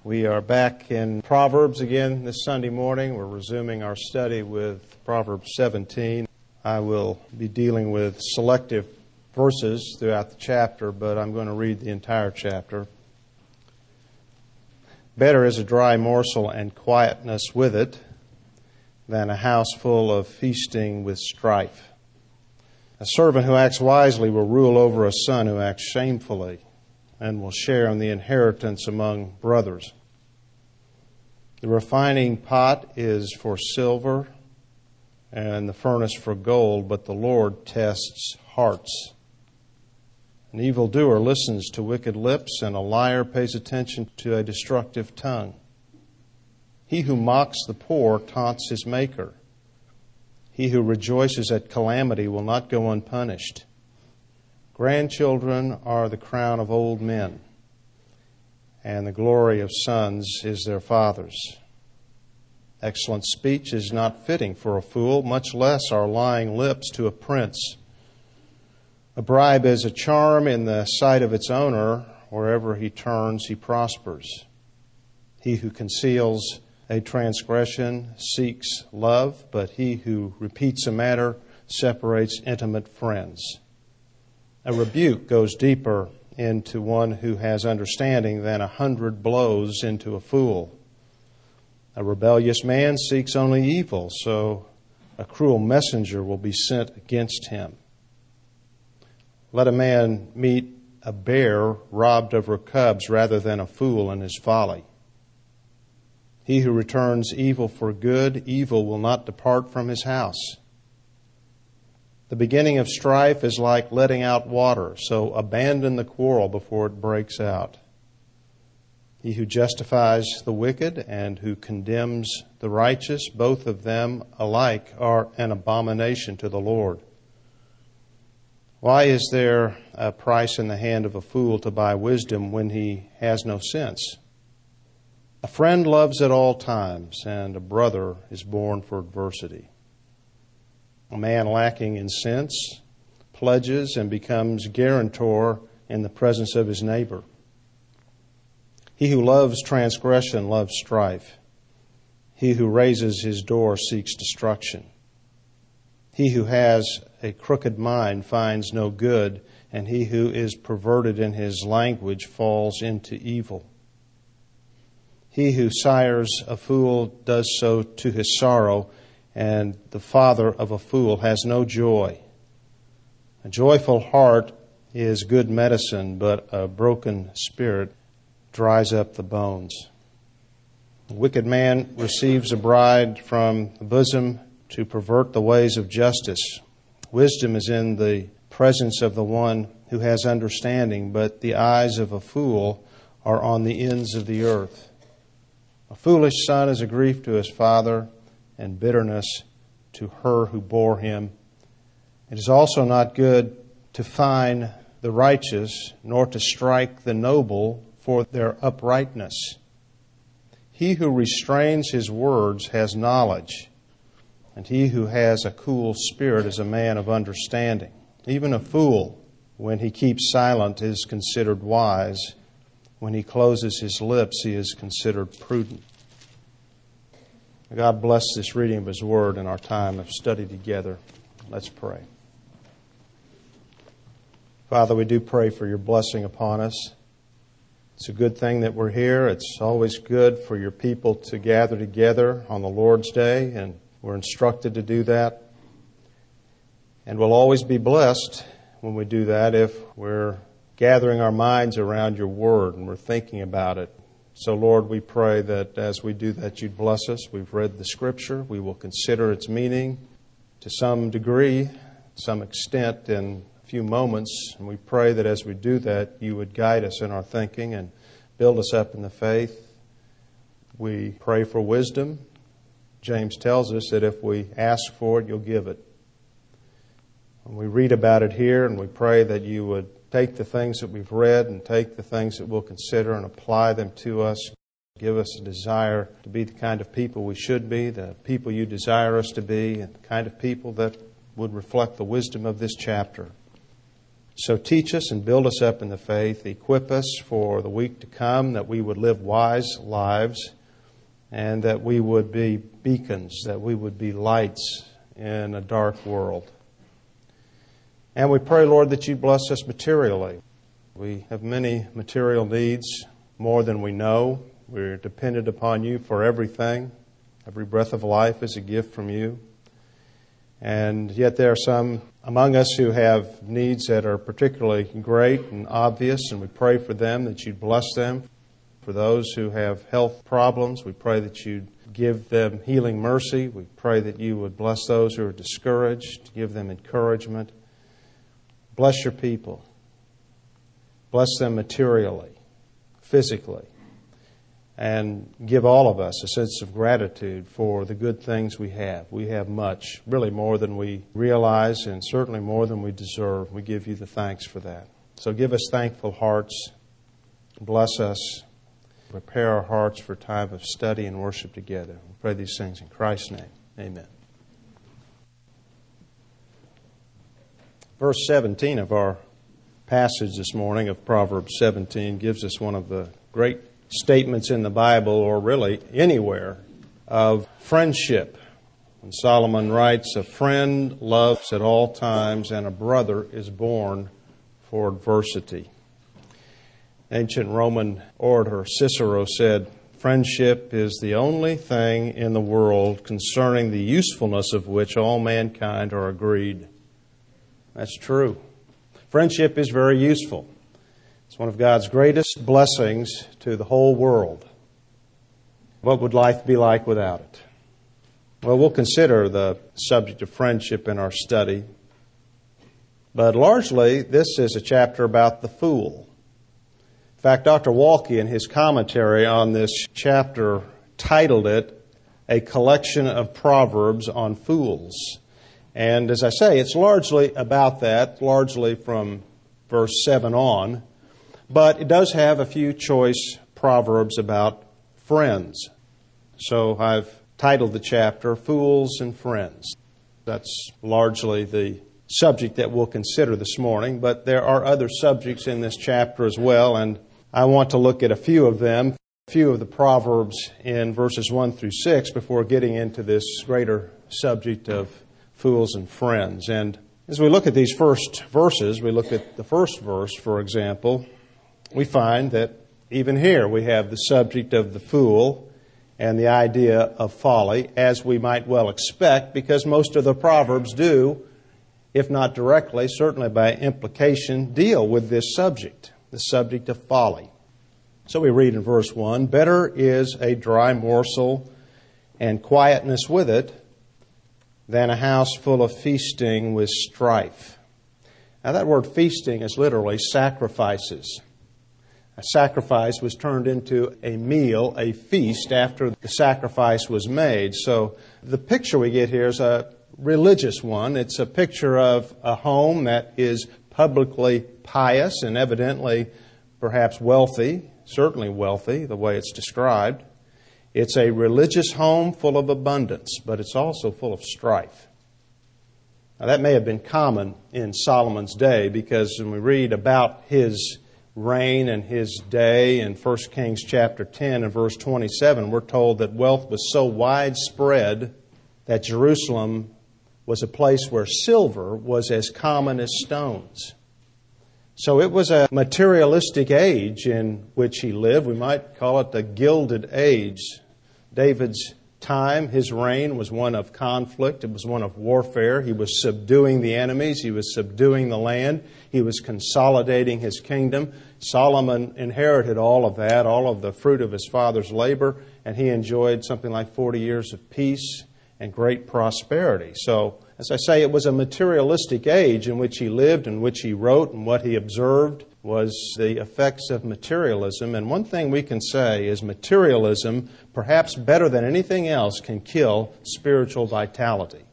We are back in Proverbs again this Sunday morning. We're resuming our study with Proverbs 17. I will be dealing with selective verses throughout the chapter, but I'm going to read the entire chapter. Better is a dry morsel and quietness with it than a house full of feasting with strife. A servant who acts wisely will rule over a son who acts shamefully, and will share in the inheritance among brothers. The refining pot is for silver, and the furnace for gold, but the Lord tests hearts. An evildoer listens to wicked lips, and a liar pays attention to a destructive tongue. He who mocks the poor taunts his Maker. He who rejoices at calamity will not go unpunished. Grandchildren are the crown of old men, and the glory of sons is their fathers. Excellent speech is not fitting for a fool, much less are lying lips to a prince. A bribe is a charm in the sight of its owner. Wherever he turns, he prospers. He who conceals a transgression seeks love, but he who repeats a matter separates intimate friends. A rebuke goes deeper into one who has understanding than 100 blows into a fool. A rebellious man seeks only evil, so a cruel messenger will be sent against him. Let a man meet a bear robbed of her cubs rather than a fool in his folly. He who returns evil for good, evil will not depart from his house. The beginning of strife is like letting out water, so abandon the quarrel before it breaks out. He who justifies the wicked and who condemns the righteous, both of them alike are an abomination to the Lord. Why is there a price in the hand of a fool to buy wisdom when he has no sense? A friend loves at all times, and a brother is born for adversity. A man lacking in sense pledges and becomes guarantor in the presence of his neighbor. He who loves transgression loves strife. He who raises his door seeks destruction. He who has a crooked mind finds no good, and he who is perverted in his language falls into evil. He who sires a fool does so to his sorrow, and the father of a fool has no joy. A joyful heart is good medicine, but a broken spirit dries up the bones. A wicked man receives a bride from the bosom to pervert the ways of justice. Wisdom is in the presence of the one who has understanding, but the eyes of a fool are on the ends of the earth. A foolish son is a grief to his father, and bitterness to her who bore him. It is also not good to fine the righteous, nor to strike the noble for their uprightness. He who restrains his words has knowledge, and he who has a cool spirit is a man of understanding. Even a fool, when he keeps silent, is considered wise. When he closes his lips, he is considered prudent. God bless this reading of His Word and our time of study together. Let's pray. Father, we do pray for your blessing upon us. It's a good thing that we're here. It's always good for your people to gather together on the Lord's Day, and we're instructed to do that. And we'll always be blessed when we do that if we're gathering our minds around your Word and we're thinking about it. So, Lord, we pray that as we do that, you'd bless us. We've read the Scripture. We will consider its meaning to some degree, some extent in a few moments. And we pray that as we do that, you would guide us in our thinking and build us up in the faith. We pray for wisdom. James tells us that if we ask for it, you'll give it. And we read about it here, and we pray that you would take the things that we've read and take the things that we'll consider and apply them to us. Give us a desire to be the kind of people we should be, the people you desire us to be, and the kind of people that would reflect the wisdom of this chapter. So teach us and build us up in the faith. Equip us for the week to come, that we would live wise lives and that we would be beacons, that we would be lights in a dark world. And we pray, Lord, that you bless us materially. We have many material needs, more than we know. We're dependent upon you for everything. Every breath of life is a gift from you. And yet there are some among us who have needs that are particularly great and obvious, and we pray for them, that you'd bless them. For those who have health problems, we pray that you'd give them healing mercy. We pray that you would bless those who are discouraged, give them encouragement. Bless your people. Bless them materially, physically, and give all of us a sense of gratitude for the good things we have. We have much, really more than we realize, and certainly more than we deserve. We give you the thanks for that. So give us thankful hearts. Bless us. Prepare our hearts for a time of study and worship together. We pray these things in Christ's name. Amen. Verse 17 of our passage this morning of Proverbs 17 gives us one of the great statements in the Bible, or really anywhere, of friendship. And Solomon writes, "A friend loves at all times, and a brother is born for adversity." Ancient Roman orator Cicero said, "Friendship is the only thing in the world concerning the usefulness of which all mankind are agreed." That's true. Friendship is very useful. It's one of God's greatest blessings to the whole world. What would life be like without it? Well, we'll consider the subject of friendship in our study. But largely, this is a chapter about the fool. In fact, Dr. Walke, in his commentary on this chapter, titled it, "A Collection of Proverbs on Fools." And as I say, it's largely about that, largely from verse 7 on. But it does have a few choice proverbs about friends. So I've titled the chapter, "Fools and Friends." That's largely the subject that we'll consider this morning. But there are other subjects in this chapter as well, and I want to look at a few of them, a few of the proverbs in verses 1 through 6 before getting into this greater subject of fools and friends. And as we look at these first verses, we look at the first verse, for example, we find that even here we have the subject of the fool and the idea of folly, as we might well expect, because most of the proverbs do, if not directly, certainly by implication, deal with this subject, the subject of folly. So we read in verse 1, "Better is a dry morsel and quietness with it than a house full of feasting with strife." Now that word feasting is literally sacrifices. A sacrifice was turned into a meal, a feast, after the sacrifice was made. So the picture we get here is a religious one. It's a picture of a home that is publicly pious and evidently perhaps wealthy, certainly wealthy, the way it's described. It's a religious home full of abundance, but it's also full of strife. Now that may have been common in Solomon's day, because when we read about his reign and his day in 1 Kings chapter 10 and verse 27, we're told that wealth was so widespread that Jerusalem was a place where silver was as common as stones. So it was a materialistic age in which he lived. We might call it the Gilded Age. David's time, his reign, was one of conflict. It was one of warfare. He was subduing the enemies. He was subduing the land. He was consolidating his kingdom. Solomon inherited all of that, all of the fruit of his father's labor, and he enjoyed something like 40 years of peace and great prosperity. So, as I say, it was a materialistic age in which he lived, in which he wrote, and what he observed was the effects of materialism. And one thing we can say is materialism, perhaps better than anything else, can kill spiritual vitality.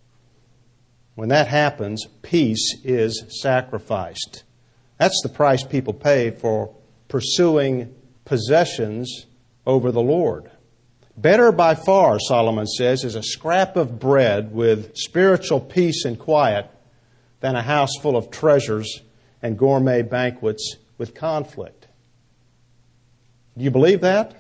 When that happens, peace is sacrificed. That's the price people pay for pursuing possessions over the Lord. Better by far, Solomon says, is a scrap of bread with spiritual peace and quiet than a house full of treasures and gourmet banquets with conflict. Do you believe that?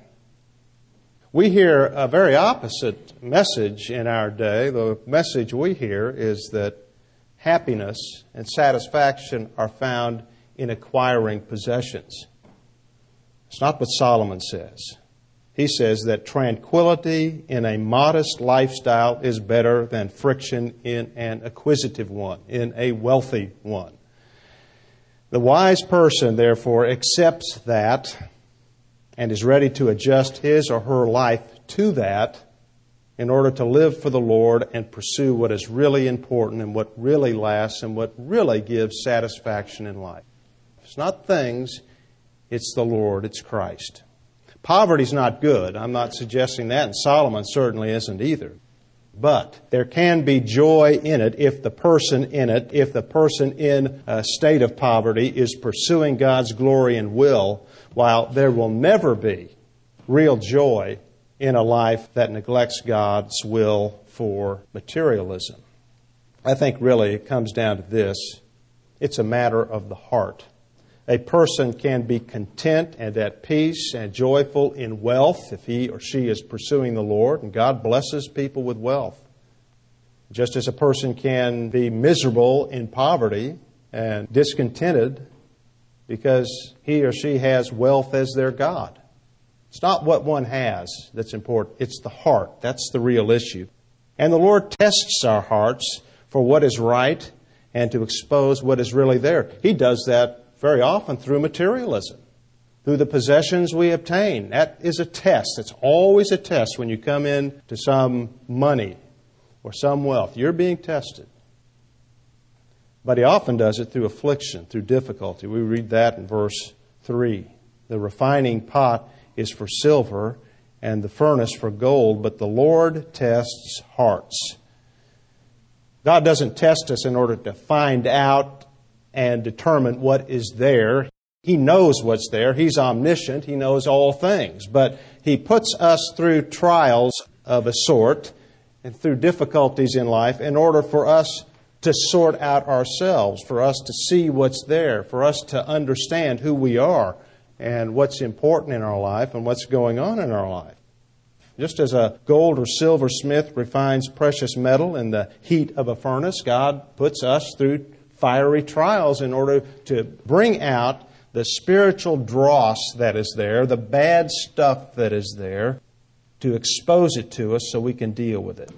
We hear a very opposite message in our day. The message we hear is that happiness and satisfaction are found in acquiring possessions. It's not what Solomon says. He says that tranquility in a modest lifestyle is better than friction in an acquisitive one, in a wealthy one. The wise person, therefore, accepts that and is ready to adjust his or her life to that in order to live for the Lord and pursue what is really important and what really lasts and what really gives satisfaction in life. It's not things, it's the Lord, it's Christ. Poverty's not good. I'm not suggesting that, and Solomon certainly isn't either. But there can be joy in it if the person in a state of poverty is pursuing God's glory and will, while there will never be real joy in a life that neglects God's will for materialism. I think really it comes down to this. It's a matter of the heart. A person can be content and at peace and joyful in wealth if he or she is pursuing the Lord, and God blesses people with wealth. Just as a person can be miserable in poverty and discontented because he or she has wealth as their God. It's not what one has that's important. It's the heart. That's the real issue. And the Lord tests our hearts for what is right and to expose what is really there. He does that very often through materialism, through the possessions we obtain. That is a test. It's always a test when you come in to some money or some wealth. You're being tested. But He often does it through affliction, through difficulty. We read that in verse 3. The refining pot is for silver and the furnace for gold, but the Lord tests hearts. God doesn't test us in order to find out and determine what is there. He knows what's there. He's omniscient. He knows all things. But He puts us through trials of a sort and through difficulties in life in order for us to sort out ourselves, for us to see what's there, for us to understand who we are and what's important in our life and what's going on in our life. Just as a gold or silver smith refines precious metal in the heat of a furnace, God puts us through fiery trials in order to bring out the spiritual dross that is there, the bad stuff that is there, to expose it to us so we can deal with it.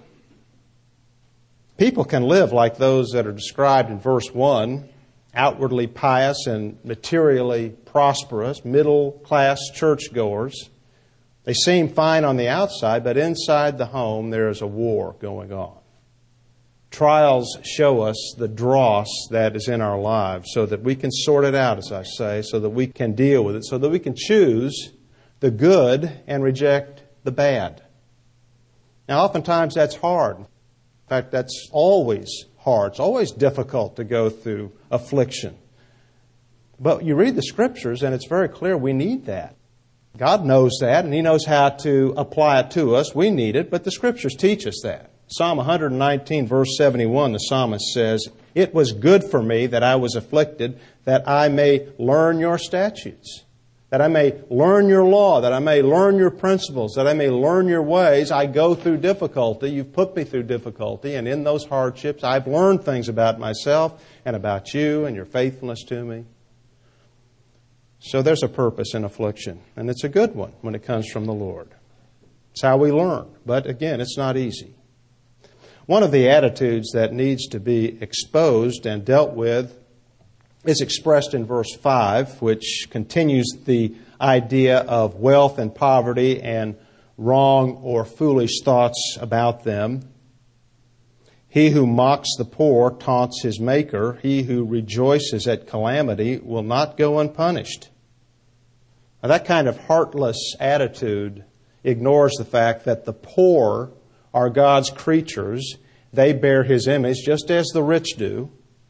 People can live like those that are described in verse 1, outwardly pious and materially prosperous, middle-class churchgoers. They seem fine on the outside, but inside the home there is a war going on. Trials show us the dross that is in our lives so that we can sort it out, as I say, so that we can deal with it, so that we can choose the good and reject the bad. Now, oftentimes that's hard. In fact, that's always hard. It's always difficult to go through affliction. But you read the Scriptures and it's very clear we need that. God knows that and He knows how to apply it to us. We need it, but the Scriptures teach us that. Psalm 119, verse 71, the psalmist says, "It was good for me that I was afflicted, that I may learn your statutes, that I may learn your law, that I may learn your principles, that I may learn your ways. I go through difficulty. You've put me through difficulty, and in those hardships, I've learned things about myself and about you and your faithfulness to me." So there's a purpose in affliction, and it's a good one when it comes from the Lord. It's how we learn, but again, it's not easy. One of the attitudes that needs to be exposed and dealt with is expressed in verse 5, which continues the idea of wealth and poverty and wrong or foolish thoughts about them. He who mocks the poor taunts his Maker. He who rejoices at calamity will not go unpunished. Now, that kind of heartless attitude ignores the fact that the poor are God's creatures. They bear His image just as the rich do.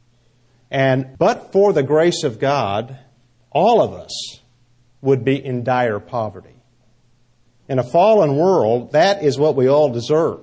But for the grace of God, all of us would be in dire poverty. In a fallen world, that is what we all deserve.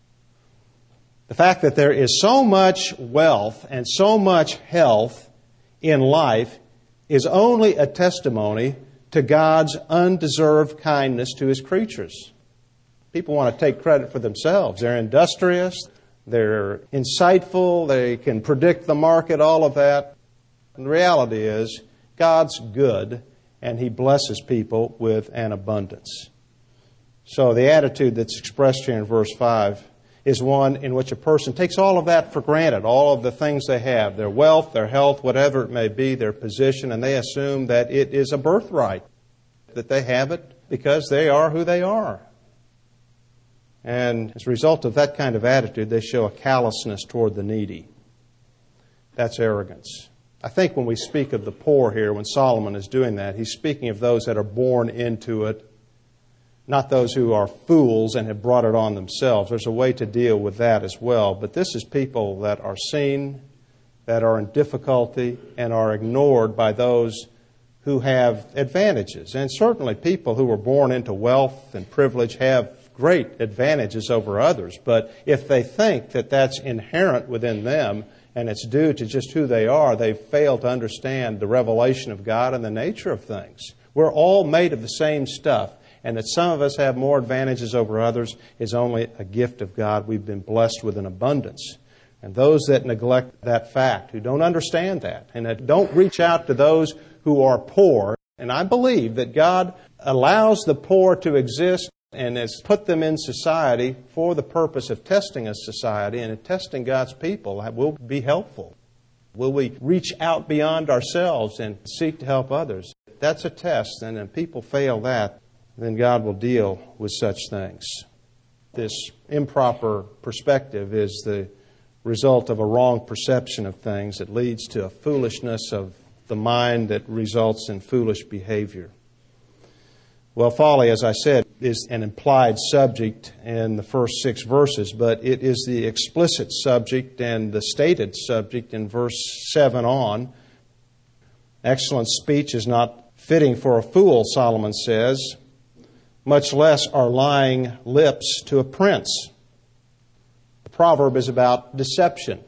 The fact that there is so much wealth and so much health in life is only a testimony to God's undeserved kindness to His creatures. People want to take credit for themselves. They're industrious, they're insightful, they can predict the market, all of that. And the reality is, God's good, and He blesses people with an abundance. So the attitude that's expressed here in verse 5 is one in which a person takes all of that for granted, all of the things they have, their wealth, their health, whatever it may be, their position, and they assume that it is a birthright, that they have it because they are who they are. And as a result of that kind of attitude, they show a callousness toward the needy. That's arrogance. I think when we speak of the poor here, when Solomon is doing that, he's speaking of those that are born into it, not those who are fools and have brought it on themselves. There's a way to deal with that as well. But this is people that are seen, that are in difficulty, and are ignored by those who have advantages. And certainly people who are born into wealth and privilege have great advantages over others. But if they think that that's inherent within them and it's due to just who they are, they fail to understand the revelation of God and the nature of things. We're all made of the same stuff. And that some of us have more advantages over others is only a gift of God. We've been blessed with an abundance. And those that neglect that fact, who don't understand that, and that don't reach out to those who are poor, and I believe that God allows the poor to exist and has put them in society for the purpose of testing a society and of testing God's people, will be helpful. Will we reach out beyond ourselves and seek to help others? That's a test, and if people fail that, then God will deal with such things. This improper perspective is the result of a wrong perception of things that leads to a foolishness of the mind that results in foolish behavior. Well, folly, as I said, is an implied subject in the first 6 verses, but it is the explicit subject and the stated subject in verse 7 on. Excellent speech is not fitting for a fool, Solomon says, much less are lying lips to a prince. The proverb is about deception.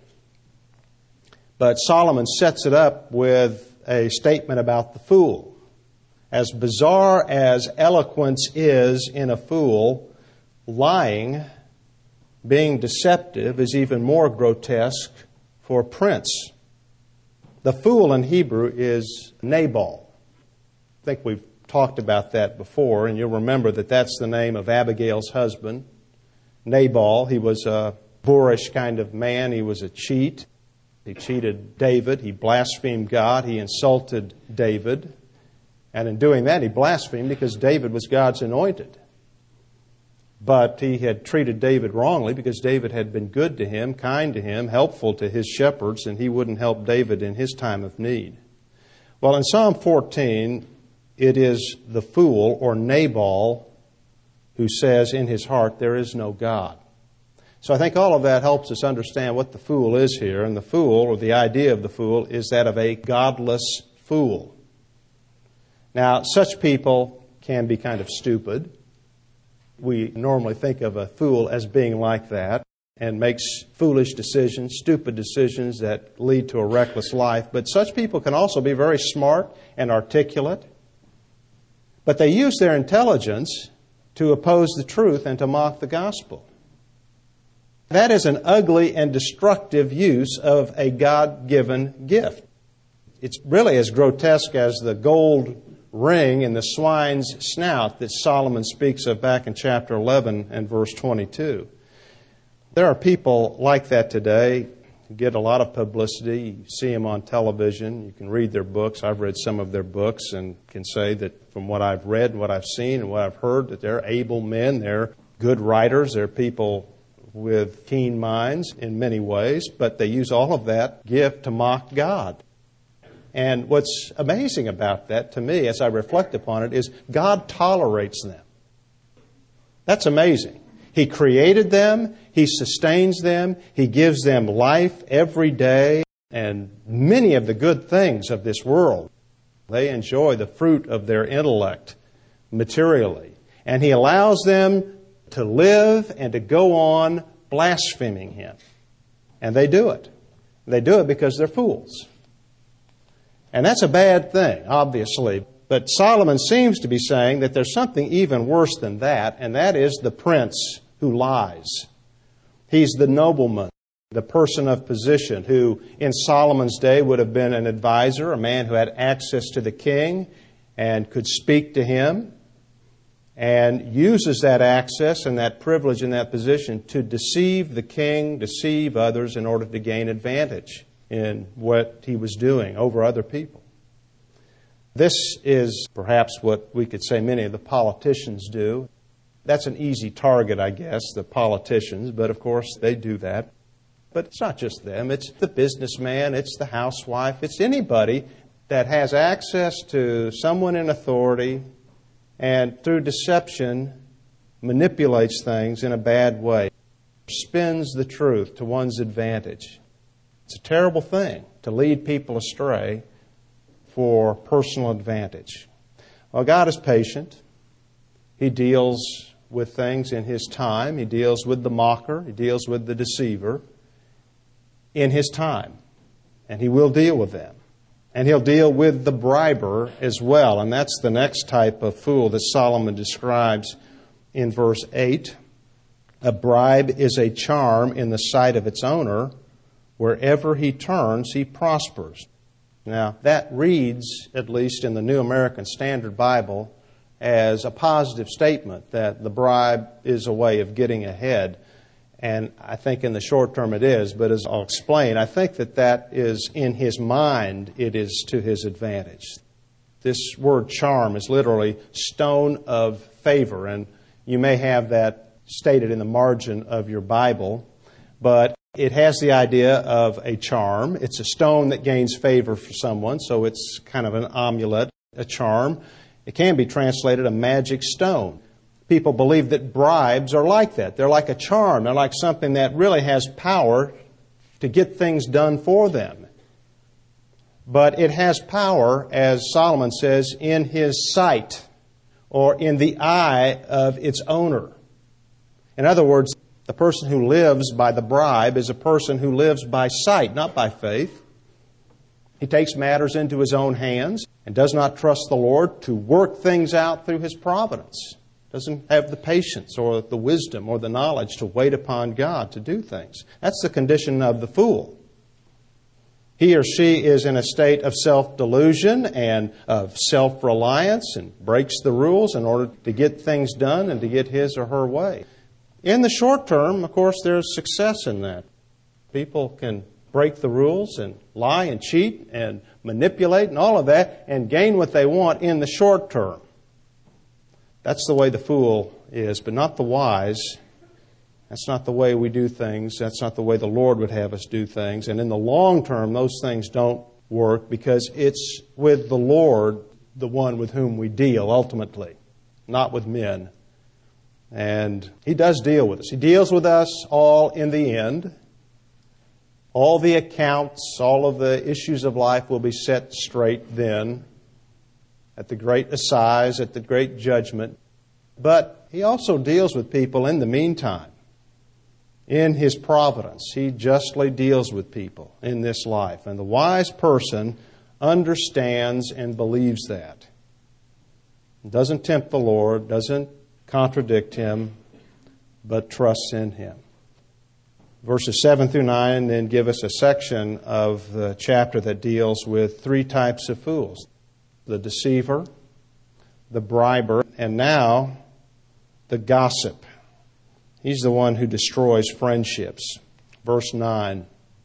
But Solomon sets it up with a statement about the fool. As bizarre as eloquence is in a fool, lying, being deceptive, is even more grotesque for a prince. The fool in Hebrew is Nabal. I think we've talked about that before, and you'll remember that that's the name of Abigail's husband, Nabal. He was a boorish kind of man. He was a cheat. He cheated David. He blasphemed God. He insulted David. And in doing that, he blasphemed because David was God's anointed. But he had treated David wrongly because David had been good to him, kind to him, helpful to his shepherds, and he wouldn't help David in his time of need. Well, in Psalm 14, it is the fool, or Nabal, who says in his heart, there is no God. So I think all of that helps us understand what the fool is here. And the fool, or the idea of the fool, is that of a godless fool. Now, such people can be kind of stupid. We normally think of a fool as being like that and makes foolish decisions, stupid decisions that lead to a reckless life. But such people can also be very smart and articulate. But they use their intelligence to oppose the truth and to mock the gospel. That is an ugly and destructive use of a God-given gift. It's really as grotesque as the gold ring in the swine's snout that Solomon speaks of back in chapter 11 and verse 22. There are people like that today who get a lot of publicity. You see them on television. You can read their books. I've read some of their books and can say that from what I've read, what I've seen, and what I've heard, that they're able men. They're good writers. They're people with keen minds in many ways, but they use all of that gift to mock God. And what's amazing about that to me, as I reflect upon it, is God tolerates them. That's amazing. He created them. He sustains them. He gives them life every day and many of the good things of this world. They enjoy the fruit of their intellect materially. And He allows them to live and to go on blaspheming Him. And they do it. They do it because they're fools. And that's a bad thing, obviously. But Solomon seems to be saying that there's something even worse than that, and that is the prince who lies. He's the nobleman, the person of position, who in Solomon's day would have been an advisor, a man who had access to the king and could speak to him, and uses that access and that privilege and that position to deceive the king, deceive others in order to gain advantage in what he was doing over other people. This is perhaps what we could say many of the politicians do. That's an easy target, I guess, the politicians, but of course they do that. But it's not just them. It's the businessman, it's the housewife, it's anybody that has access to someone in authority and through deception manipulates things in a bad way, spins the truth to one's advantage. It's a terrible thing to lead people astray for personal advantage. Well, God is patient. He deals with things in His time. He deals with the mocker. He deals with the deceiver in His time. And He will deal with them. And He'll deal with the briber as well. And that's the next type of fool that Solomon describes in verse 8. A bribe is a charm in the sight of its owner. Wherever he turns, he prospers. Now, that reads, at least in the New American Standard Bible, as a positive statement that the bribe is a way of getting ahead. And I think in the short term it is, but as I'll explain, I think that is in his mind, it is to his advantage. This word charm is literally stone of favor, and you may have that stated in the margin of your Bible, but it has the idea of a charm. It's a stone that gains favor for someone, so it's kind of an amulet, a charm. It can be translated a magic stone. People believe that bribes are like that. They're like a charm. They're like something that really has power to get things done for them. But it has power, as Solomon says, in his sight or in the eye of its owner. In other words, the person who lives by the bribe is a person who lives by sight, not by faith. He takes matters into his own hands and does not trust the Lord to work things out through His providence. Doesn't have the patience or the wisdom or the knowledge to wait upon God to do things. That's the condition of the fool. He or she is in a state of self-delusion and of self-reliance and breaks the rules in order to get things done and to get his or her way. In the short term, of course, there's success in that. People can break the rules and lie and cheat and manipulate and all of that and gain what they want in the short term. That's the way the fool is, but not the wise. That's not the way we do things. That's not the way the Lord would have us do things. And in the long term, those things don't work because it's with the Lord, the one with whom we deal ultimately, not with men. And He does deal with us. He deals with us all in the end. All the accounts, all of the issues of life will be set straight then at the great assize, at the great judgment. But He also deals with people in the meantime. In His providence, He justly deals with people in this life. And the wise person understands and believes that. Doesn't tempt the Lord, doesn't contradict Him, but trusts in Him. Verses 7 through 9 then give us a section of the chapter that deals with three types of fools. The deceiver, the briber, and now the gossip. He's the one who destroys friendships. Verse 9.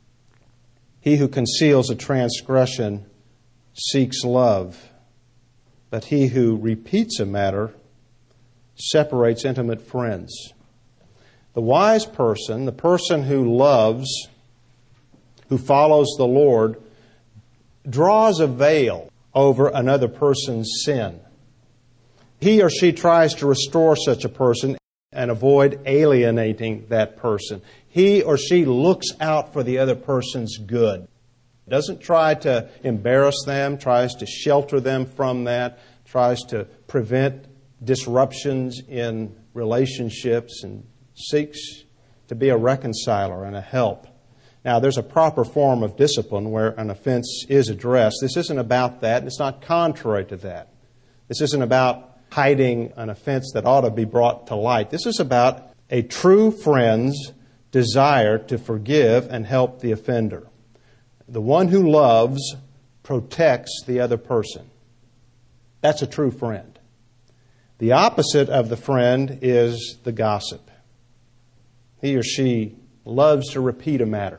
He who conceals a transgression seeks love, but he who repeats a matter separates intimate friends. The wise person, the person who loves, who follows the Lord, draws a veil over another person's sin. He or she tries to restore such a person and avoid alienating that person. He or she looks out for the other person's good. Doesn't try to embarrass them, tries to shelter them from that, tries to prevent disruptions in relationships, and seeks to be a reconciler and a help. Now, there's a proper form of discipline where an offense is addressed. This isn't about that. It's not contrary to that. This isn't about hiding an offense that ought to be brought to light. This is about a true friend's desire to forgive and help the offender. The one who loves protects the other person. That's a true friend. The opposite of the friend is the gossip. He or she loves to repeat a matter,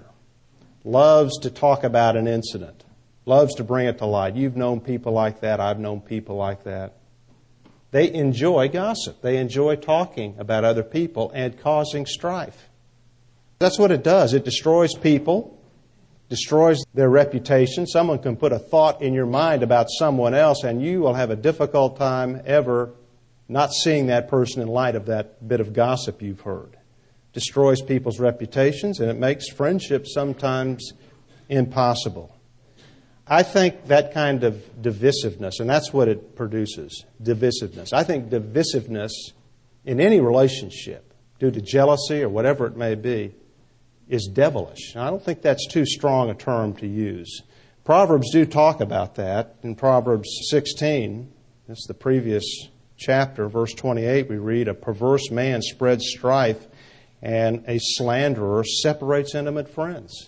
loves to talk about an incident, loves to bring it to light. You've known people like that. I've known people like that. They enjoy gossip. They enjoy talking about other people and causing strife. That's what it does. It destroys people, destroys their reputation. Someone can put a thought in your mind about someone else, and you will have a difficult time ever not seeing that person in light of that bit of gossip you've heard. Destroys people's reputations, and it makes friendships sometimes impossible. I think that kind of divisiveness, and that's what it produces, divisiveness. I think divisiveness in any relationship, due to jealousy or whatever it may be, is devilish. And I don't think that's too strong a term to use. Proverbs do talk about that. In Proverbs 16, that's the previous chapter, verse 28, we read, "A perverse man spreads strife, and a slanderer separates intimate friends."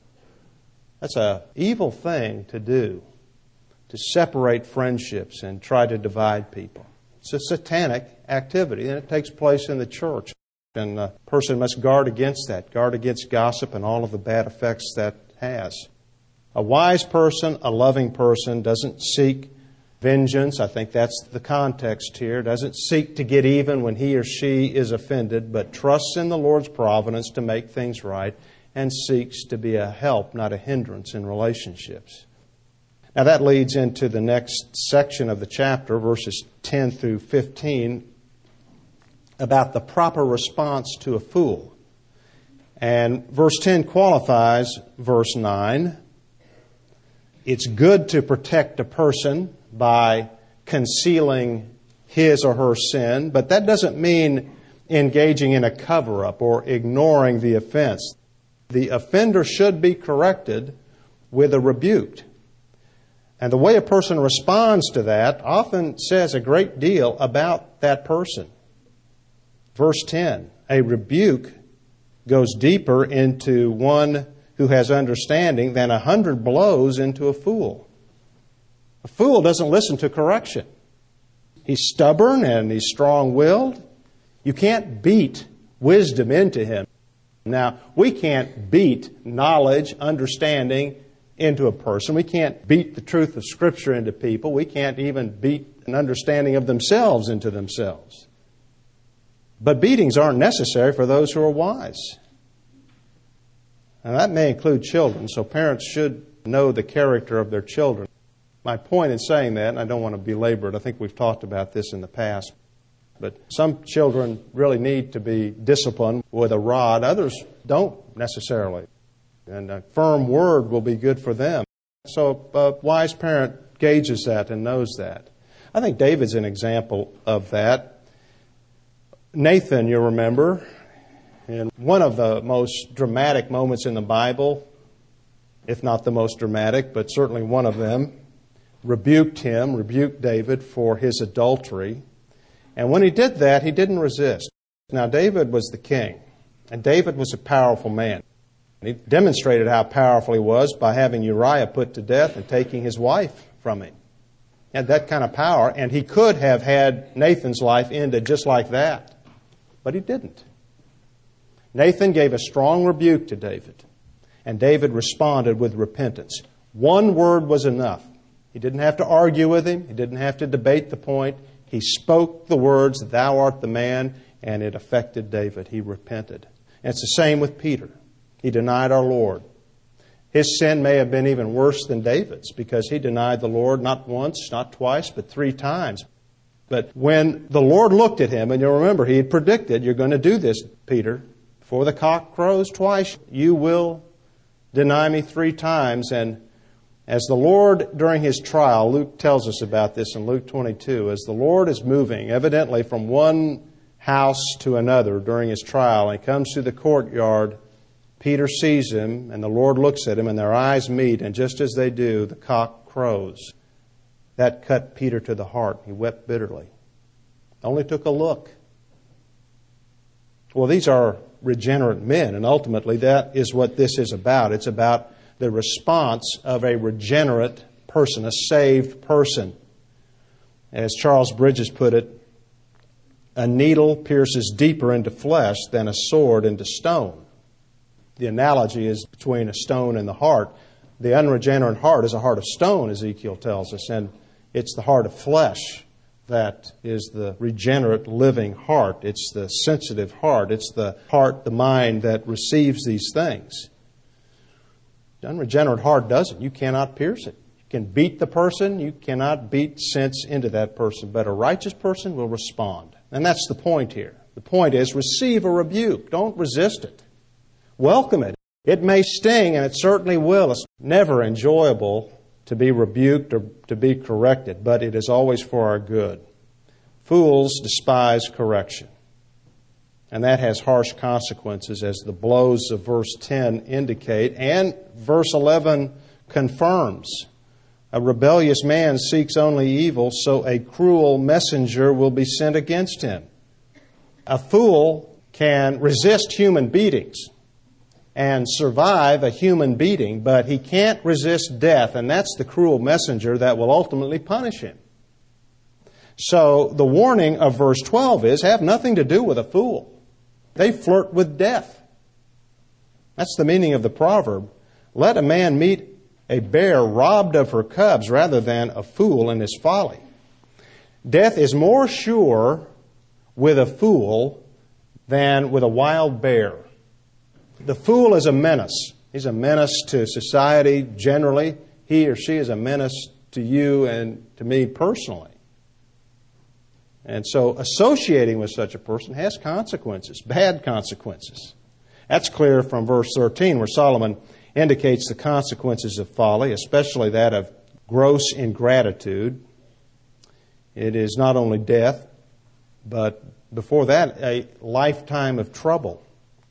That's an evil thing to do, to separate friendships and try to divide people. It's a satanic activity, and it takes place in the church. And a person must guard against that, guard against gossip and all of the bad effects that has. A wise person, a loving person, doesn't seek vengeance. I think that's the context here. Doesn't seek to get even when he or she is offended, but trusts in the Lord's providence to make things right and seeks to be a help, not a hindrance in relationships. Now that leads into the next section of the chapter, verses 10 through 15, about the proper response to a fool. And verse 10 qualifies verse 9. It's good to protect a person by concealing his or her sin, but that doesn't mean engaging in a cover-up or ignoring the offense. The offender should be corrected with a rebuke. And the way a person responds to that often says a great deal about that person. Verse 10, a rebuke goes deeper into one who has understanding than 100 blows into a fool. A fool doesn't listen to correction. He's stubborn and he's strong-willed. You can't beat wisdom into him. Now, we can't beat knowledge, understanding into a person. We can't beat the truth of Scripture into people. We can't even beat an understanding of themselves into themselves. But beatings aren't necessary for those who are wise. And that may include children, so parents should know the character of their children. My point in saying that, and I don't want to belabor it, I think we've talked about this in the past, but some children really need to be disciplined with a rod. Others don't necessarily. And a firm word will be good for them. So a wise parent gauges that and knows that. I think David's an example of that. Nathan, you remember, in one of the most dramatic moments in the Bible, if not the most dramatic, but certainly one of them, rebuked David for his adultery. And when he did that, he didn't resist. Now, David was the king, and David was a powerful man. He demonstrated how powerful he was by having Uriah put to death and taking his wife from him. He had that kind of power, and he could have had Nathan's life ended just like that, but he didn't. Nathan gave a strong rebuke to David, and David responded with repentance. One word was enough. He didn't have to argue with him. He didn't have to debate the point. He spoke the words, "Thou art the man," and it affected David. He repented. And it's the same with Peter. He denied our Lord. His sin may have been even worse than David's because he denied the Lord not once, not twice, but 3 times. But when the Lord looked at him, and you'll remember, he had predicted, "You're going to do this, Peter. Before the cock crows twice, you will deny me 3 times." And as the Lord, during his trial, Luke tells us about this in Luke 22, as the Lord is moving, evidently from one house to another during his trial, and he comes to the courtyard Peter sees him, and the Lord looks at him, and their eyes meet, and just as they do, the cock crows. That cut Peter to the heart. He wept bitterly. Only took a look. Well, these are regenerate men, and ultimately that is what this is about. It's about the response of a regenerate person, a saved person. As Charles Bridges put it, a needle pierces deeper into flesh than a sword into stone. The analogy is between a stone and the heart. The unregenerate heart is a heart of stone, Ezekiel tells us, and it's the heart of flesh that is the regenerate living heart. It's the sensitive heart. It's the heart, the mind that receives these things. The unregenerate heart doesn't. You cannot pierce it. You can beat the person. You cannot beat sense into that person. But a righteous person will respond. And that's the point here. The point is, receive a rebuke. Don't resist it. Welcome it. It may sting, and it certainly will. It's never enjoyable to be rebuked or to be corrected, but it is always for our good. Fools despise correction. And that has harsh consequences, as the blows of verse 10 indicate, and verse 11 confirms. A rebellious man seeks only evil, so a cruel messenger will be sent against him. A fool can resist human beatings and survive a human beating, but he can't resist death, and that's the cruel messenger that will ultimately punish him. So the warning of verse 12 is, have nothing to do with a fool. They flirt with death. That's the meaning of the proverb. Let a man meet a bear robbed of her cubs rather than a fool in his folly. Death is more sure with a fool than with a wild bear. The fool is a menace. He's a menace to society generally. He or she is a menace to you and to me personally. And so associating with such a person has consequences, bad consequences. That's clear from verse 13, where Solomon indicates the consequences of folly, especially that of gross ingratitude. It is not only death, but before that, a lifetime of trouble.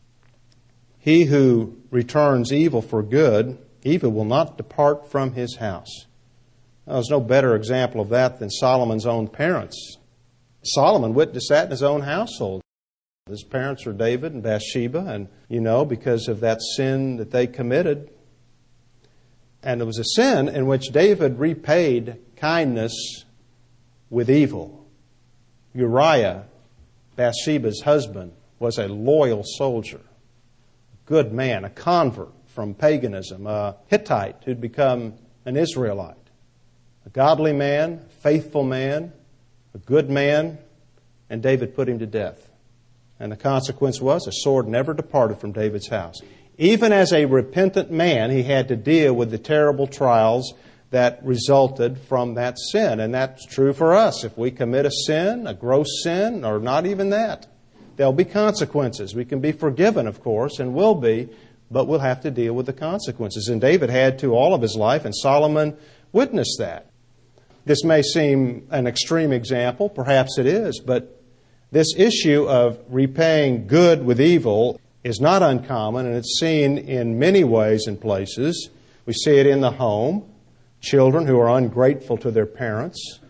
He who returns evil for good, evil will not depart from his house. Now, there's no better example of that than Solomon's own parents. Solomon witnessed that in his own household. His parents were David and Bathsheba, and because of that sin that they committed. And it was a sin in which David repaid kindness with evil. Uriah, Bathsheba's husband, was a loyal soldier, a good man, a convert from paganism, a Hittite who'd become an Israelite, a godly man, faithful man, a good man, and David put him to death. And the consequence was a sword never departed from David's house. Even as a repentant man, he had to deal with the terrible trials that resulted from that sin. And that's true for us. If we commit a sin, a gross sin, or not even that, there'll be consequences. We can be forgiven, of course, and will be, but we'll have to deal with the consequences. And David had to all of his life, and Solomon witnessed that. This may seem an extreme example, perhaps it is, but this issue of repaying good with evil is not uncommon, and it's seen in many ways and places. We see it in the home, children who are ungrateful to their parents.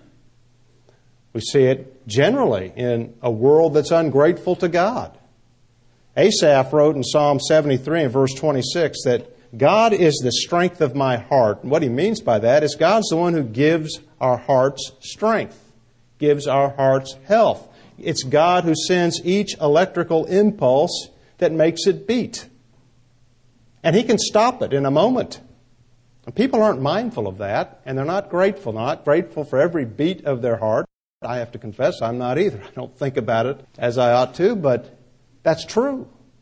We see it generally in a world that's ungrateful to God. Asaph wrote in Psalm 73 and verse 26 that God is the strength of my heart. And what he means by that is God's the one who gives our hearts strength, gives our hearts health. It's God who sends each electrical impulse that makes it beat. And He can stop it in a moment. And people aren't mindful of that, and they're not grateful for every beat of their heart. I have to confess, I'm not either. I don't think about it as I ought to, but that's true.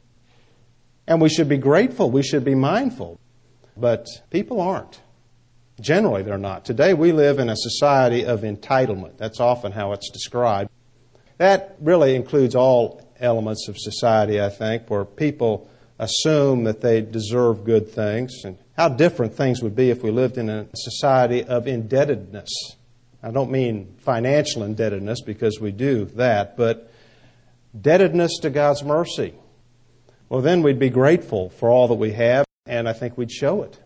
And we should be grateful. We should be mindful. But people aren't. Generally, they're not. Today, we live in a society of entitlement. That's often how it's described. That really includes all elements of society, I think, where people assume that they deserve good things. And how different things would be if we lived in a society of indebtedness. I don't mean financial indebtedness, because we do that, but indebtedness to God's mercy. well, then we'd be grateful for all that we have, and I think we'd show it.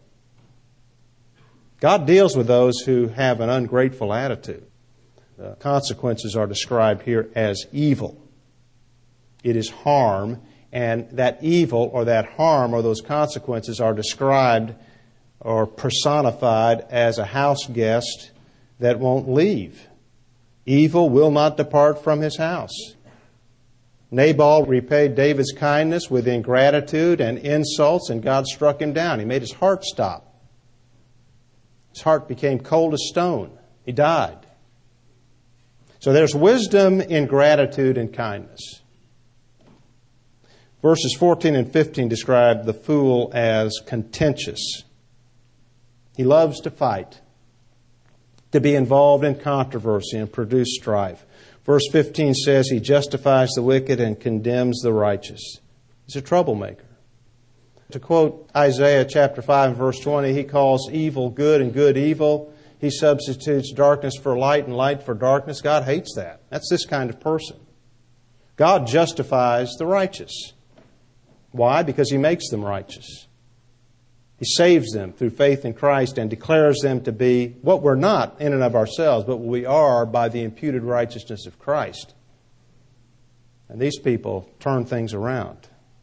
God deals with those who have an ungrateful attitude. The consequences are described here as evil. It is harm, and that evil or that harm or those consequences are described or personified as a house guest that won't leave. Evil will not depart from his house. Nabal repaid David's kindness with ingratitude and insults, and God struck him down. He made his heart stop. His heart became cold as stone. He died. So there's wisdom in gratitude and kindness. Verses 14 and 15 describe the fool as contentious. He loves to fight, to be involved in controversy and produce strife. Verse 15 says he justifies the wicked and condemns the righteous. He's a troublemaker. To quote Isaiah chapter 5 and verse 20, he calls evil good and good evil. He substitutes darkness for light and light for darkness. God hates that. That's this kind of person. God justifies the righteous. Why? Because He makes them righteous. He saves them through faith in Christ and declares them to be what we're not in and of ourselves, but what we are by the imputed righteousness of Christ. And these people turn things around.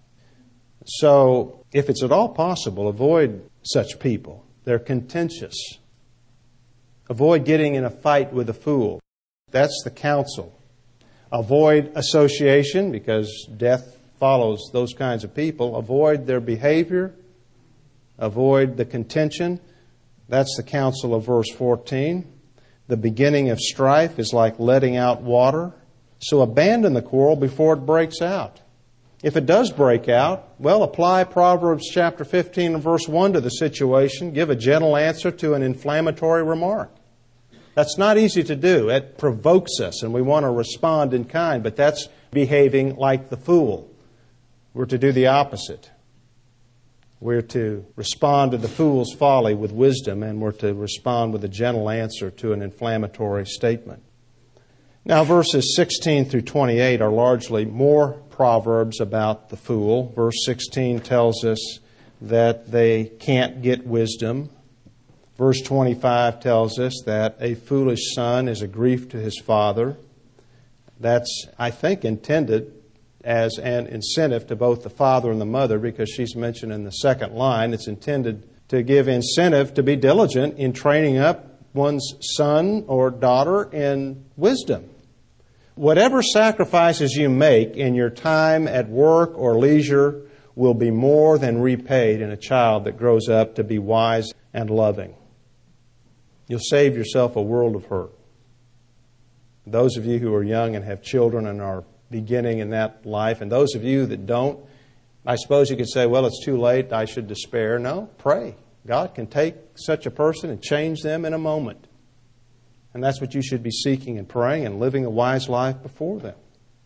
So, if it's at all possible, avoid such people. They're contentious. Avoid getting in a fight with a fool. That's the counsel. Avoid association, because death follows those kinds of people. Avoid their behavior. Avoid the contention. That's the counsel of verse 14. The beginning of strife is like letting out water. So abandon the quarrel before it breaks out. If it does break out, well, apply Proverbs chapter 15 and verse 1 to the situation. Give a gentle answer to an inflammatory remark. That's not easy to do. It provokes us and we want to respond in kind, but that's behaving like the fool. We're to do the opposite. We're to respond to the fool's folly with wisdom, and we're to respond with a gentle answer to an inflammatory statement. Now, verses 16 through 28 are largely more proverbs about the fool. Verse 16 tells us that they can't get wisdom. Verse 25 tells us that a foolish son is a grief to his father. That's, I think, intended as an incentive to both the father and the mother, because she's mentioned in the second line. It's intended to give incentive to be diligent in training up one's son or daughter in wisdom. Whatever sacrifices you make in your time at work or leisure will be more than repaid in a child that grows up to be wise and loving. You'll save yourself a world of hurt. Those of you who are young and have children and are beginning in that life, and those of you that don't, I suppose you could say, well, it's too late, I should despair. No, pray. God can take such a person and change them in a moment. And that's what you should be seeking and praying and living a wise life before them.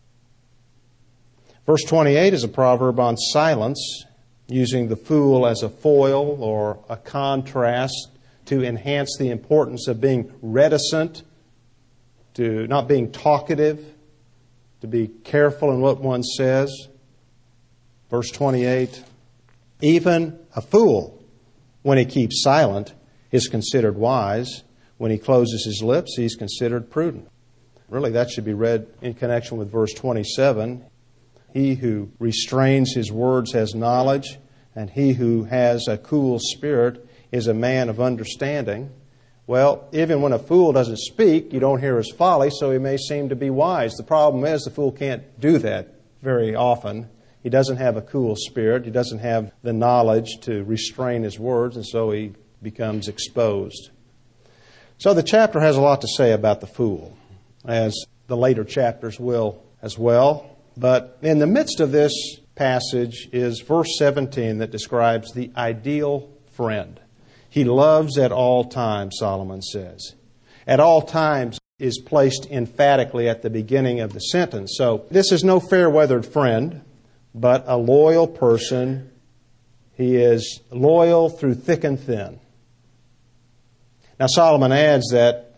Verse 28 is a proverb on silence, using the fool as a foil or a contrast to enhance the importance of being reticent, to not being talkative, to be careful in what one says. Verse 28, even a fool, when he keeps silent, is considered wise. When he closes his lips, he's considered prudent. Really, that should be read in connection with verse 27. He who restrains his words has knowledge, and he who has a cool spirit is a man of understanding. Well, even when a fool doesn't speak, you don't hear his folly, so he may seem to be wise. The problem is the fool can't do that very often. He doesn't have a cool spirit. He doesn't have the knowledge to restrain his words, and so he becomes exposed. So the chapter has a lot to say about the fool, as the later chapters will as well. But in the midst of this passage is verse 17 that describes the ideal friend. He loves at all times, Solomon says. At all times is placed emphatically at the beginning of the sentence. So this is no fair-weathered friend, but a loyal person. He is loyal through thick and thin. Now Solomon adds that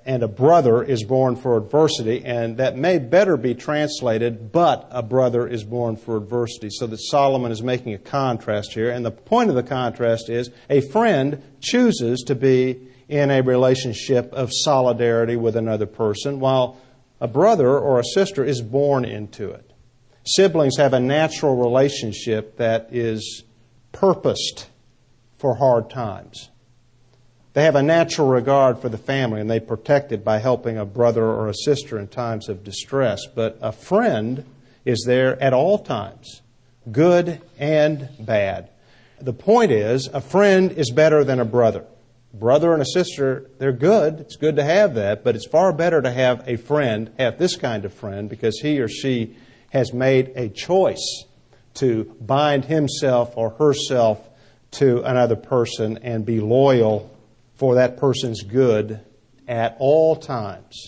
and a brother is born for adversity, and that may better be translated, but a brother is born for adversity, so that Solomon is making a contrast here. And the point of the contrast is a friend chooses to be in a relationship of solidarity with another person, while a brother or a sister is born into it. Siblings have a natural relationship that is purposed for hard times. They have a natural regard for the family, and they protect it by helping a brother or a sister in times of distress. But a friend is there at all times, good and bad. The point is, a friend is better than a brother. Brother and a sister, they're good. It's good to have that, but it's far better to have a friend, have this kind of friend, because he or she has made a choice to bind himself or herself to another person and be loyal for that person's good at all times.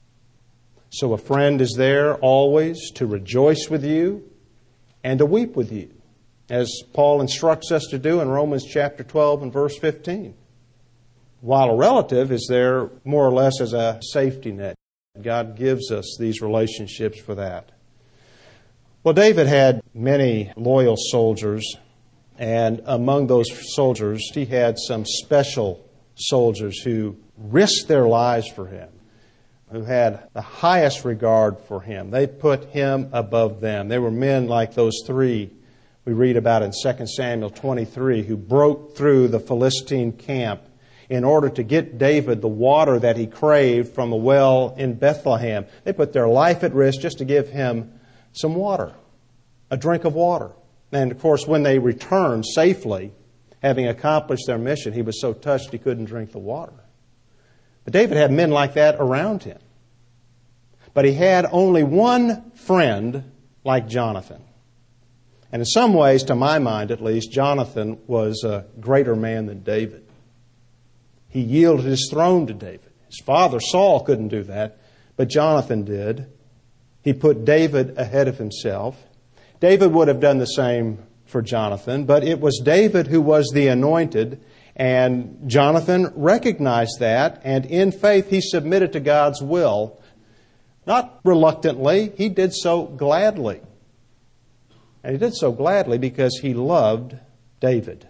So a friend is there always to rejoice with you and to weep with you, as Paul instructs us to do in Romans chapter 12 and verse 15. While a relative is there more or less as a safety net. God gives us these relationships for that. Well, David had many loyal soldiers, and among those soldiers, he had some special soldiers who risked their lives for him, who had the highest regard for him. They put him above them. They were men like those three we read about in 2 Samuel 23 who broke through the Philistine camp in order to get David the water that he craved from the well in Bethlehem. They put their life at risk just to give him some water, a drink of water. And of course, when they returned safely, having accomplished their mission, he was so touched he couldn't drink the water. But David had men like that around him. But he had only one friend like Jonathan. And in some ways, to my mind at least, Jonathan was a greater man than David. He yielded his throne to David. His father Saul couldn't do that, but Jonathan did. He put David ahead of himself. David would have done the same for Jonathan, but it was David who was the anointed, and Jonathan recognized that, and in faith he submitted to God's will. Not reluctantly, he did so gladly. And he did so gladly because he loved David.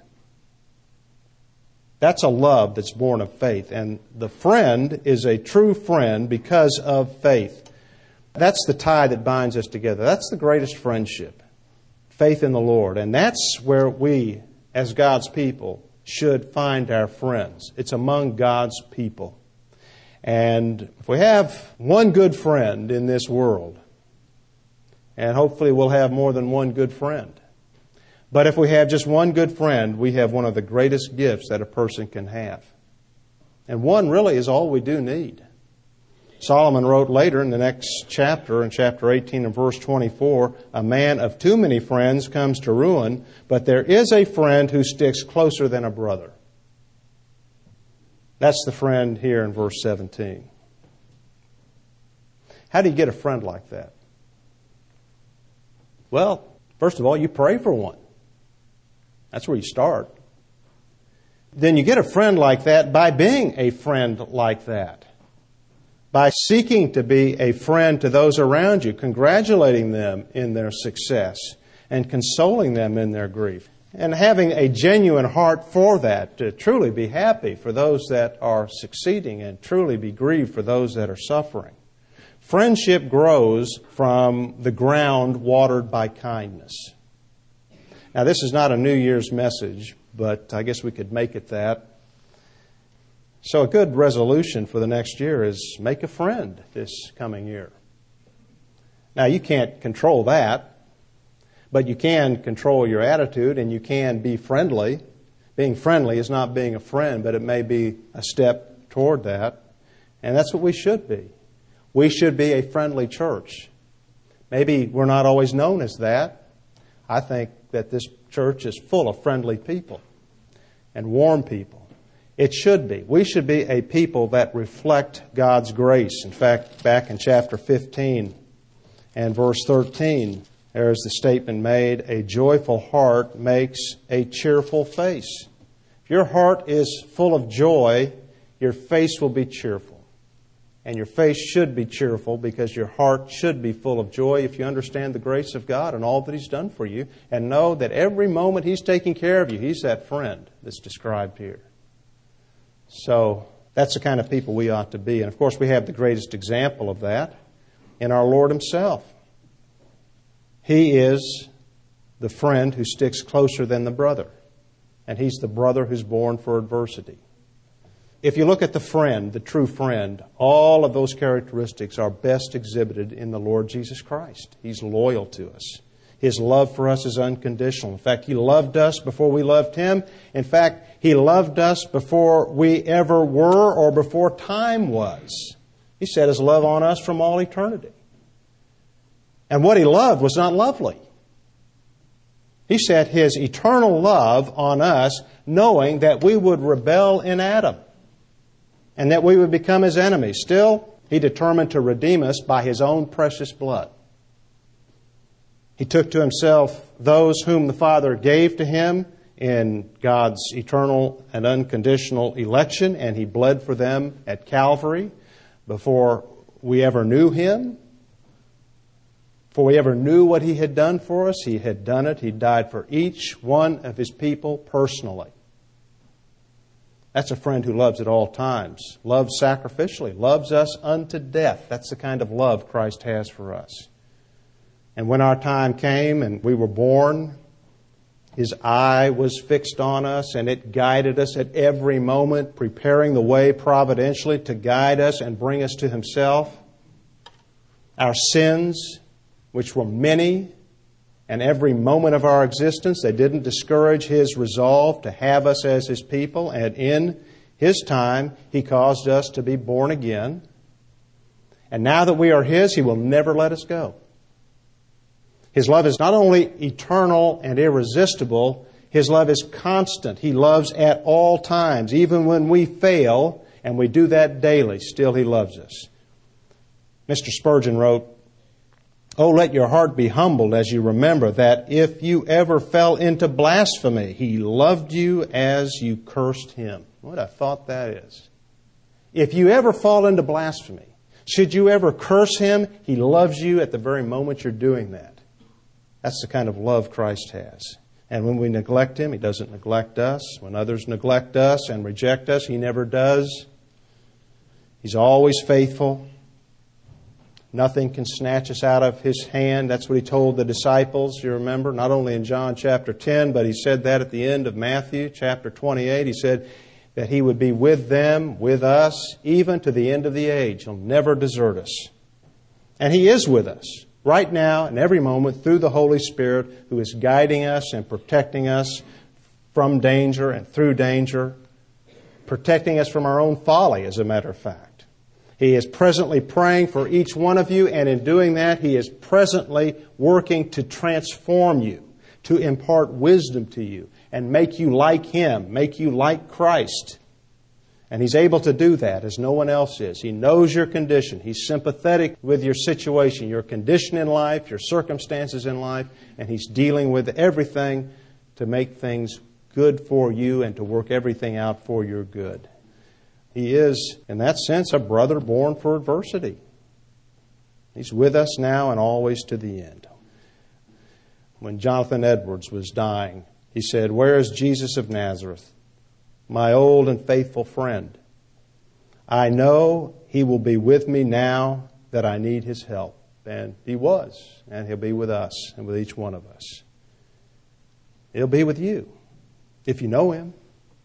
That's a love that's born of faith, and the friend is a true friend because of faith. That's the tie that binds us together. That's the greatest friendship. Faith in the Lord. And that's where we, as God's people, should find our friends. It's among God's people. And if we have one good friend in this world, and hopefully we'll have more than one good friend, but if we have just one good friend, we have one of the greatest gifts that a person can have. And one really is all we do need. Solomon wrote later in the next chapter, in chapter 18 and verse 24, a man of too many friends comes to ruin, but there is a friend who sticks closer than a brother. That's the friend here in verse 17. How do you get a friend like that? Well, first of all, you pray for one. That's where you start. Then you get a friend like that by being a friend like that. By seeking to be a friend to those around you, congratulating them in their success and consoling them in their grief. And having a genuine heart for that, to truly be happy for those that are succeeding and truly be grieved for those that are suffering. Friendship grows from the ground watered by kindness. Now, this is not a New Year's message, but I guess we could make it that. So a good resolution for the next year is make a friend this coming year. Now, you can't control that, but you can control your attitude and you can be friendly. Being friendly is not being a friend, but it may be a step toward that. And that's what we should be. We should be a friendly church. Maybe we're not always known as that. I think that this church is full of friendly people and warm people. It should be. We should be a people that reflect God's grace. In fact, back in chapter 15 and verse 13, there is the statement made, a joyful heart makes a cheerful face. If your heart is full of joy, your face will be cheerful. And your face should be cheerful because your heart should be full of joy if you understand the grace of God and all that He's done for you. And know that every moment He's taking care of you. He's that friend that's described here. So that's the kind of people we ought to be. And of course we have the greatest example of that in our Lord Himself. He is the friend who sticks closer than the brother. And He's the brother who's born for adversity. If you look at the friend, the true friend, all of those characteristics are best exhibited in the Lord Jesus Christ. He's loyal to us. His love for us is unconditional. In fact, He loved us before we loved Him. In fact, He loved us before we ever were or before time was. He set His love on us from all eternity. And what He loved was not lovely. He set His eternal love on us knowing that we would rebel in Adam and that we would become His enemies. Still, He determined to redeem us by His own precious blood. He took to Himself those whom the Father gave to Him in God's eternal and unconditional election, and He bled for them at Calvary before we ever knew Him. Before we ever knew what He had done for us, He had done it. He died for each one of His people personally. That's a friend who loves at all times, loves sacrificially, loves us unto death. That's the kind of love Christ has for us. And when our time came and we were born, His eye was fixed on us and it guided us at every moment, preparing the way providentially to guide us and bring us to Himself. Our sins, which were many, and every moment of our existence, they didn't discourage His resolve to have us as His people. And in His time, He caused us to be born again. And now that we are His, He will never let us go. His love is not only eternal and irresistible, His love is constant. He loves at all times. Even when we fail, and we do that daily, still He loves us. Mr. Spurgeon wrote, "Oh, let your heart be humbled as you remember that if you ever fell into blasphemy, He loved you as you cursed Him." What a thought that is. If you ever fall into blasphemy, should you ever curse Him, He loves you at the very moment you're doing that. That's the kind of love Christ has. And when we neglect Him, He doesn't neglect us. When others neglect us and reject us, He never does. He's always faithful. Nothing can snatch us out of His hand. That's what He told the disciples, you remember, not only in John chapter 10, but He said that at the end of Matthew chapter 28. He said that He would be with them, with us, even to the end of the age. He'll never desert us. And He is with us right now and every moment through the Holy Spirit who is guiding us and protecting us from danger and through danger, protecting us from our own folly, as a matter of fact. He is presently praying for each one of you, and in doing that, He is presently working to transform you, to impart wisdom to you, and make you like Him, make you like Christ. And He's able to do that as no one else is. He knows your condition. He's sympathetic with your situation, your condition in life, your circumstances in life, and He's dealing with everything to make things good for you and to work everything out for your good. He is, in that sense, a brother born for adversity. He's with us now and always to the end. When Jonathan Edwards was dying, he said, "Where is Jesus of Nazareth, my old and faithful friend? I know He will be with me now that I need His help." And He was, and He'll be with us and with each one of us. He'll be with you if you know Him.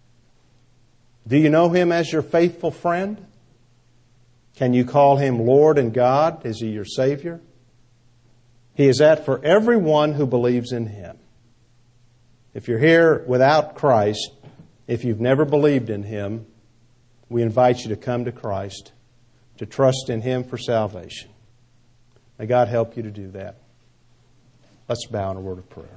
Do you know Him as your faithful friend? Can you call Him Lord and God? Is He your Savior? He is that for everyone who believes in Him. If you're here without Christ, if you've never believed in Him, we invite you to come to Christ, to trust in Him for salvation. May God help you to do that. Let's bow in a word of prayer.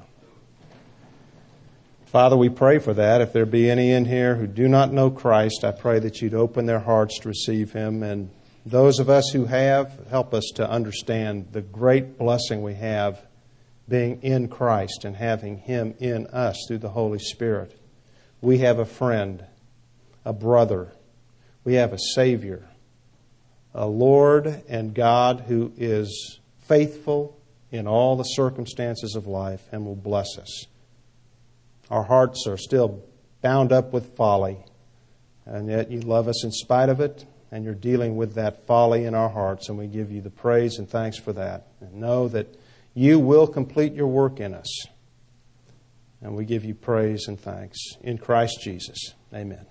Father, we pray for that. If there be any in here who do not know Christ, I pray that You'd open their hearts to receive Him. And those of us who have, help us to understand the great blessing we have being in Christ and having Him in us through the Holy Spirit. We have a friend, a brother. We have a Savior a Lord and God who is faithful in all the circumstances of life and will bless us. Our hearts are still bound up with folly, and yet you love us in spite of it, and you're dealing with that folly in our hearts, and we give you the praise and thanks for that. And know that you will complete your work in us. And we give you praise and thanks in Christ Jesus. Amen.